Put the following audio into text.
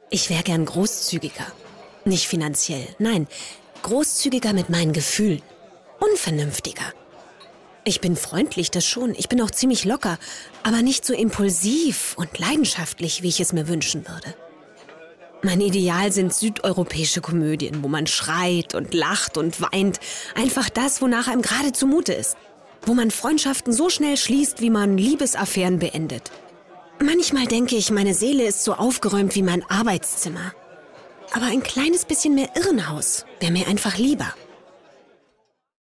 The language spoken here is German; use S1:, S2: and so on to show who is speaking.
S1: Ich wäre gern großzügiger. Nicht finanziell, nein, großzügiger mit meinen Gefühlen. Unvernünftiger. Ich bin freundlich, das schon. Ich bin auch ziemlich locker, aber nicht so impulsiv und leidenschaftlich, wie ich es mir wünschen würde. Mein Ideal sind südeuropäische Komödien, wo man schreit und lacht und weint. Einfach das, wonach einem gerade zumute ist. Wo man Freundschaften so schnell schließt, wie man Liebesaffären beendet. Manchmal denke ich, meine Seele ist so aufgeräumt wie mein Arbeitszimmer. Aber ein kleines bisschen mehr Irrenhaus wäre mir einfach lieber.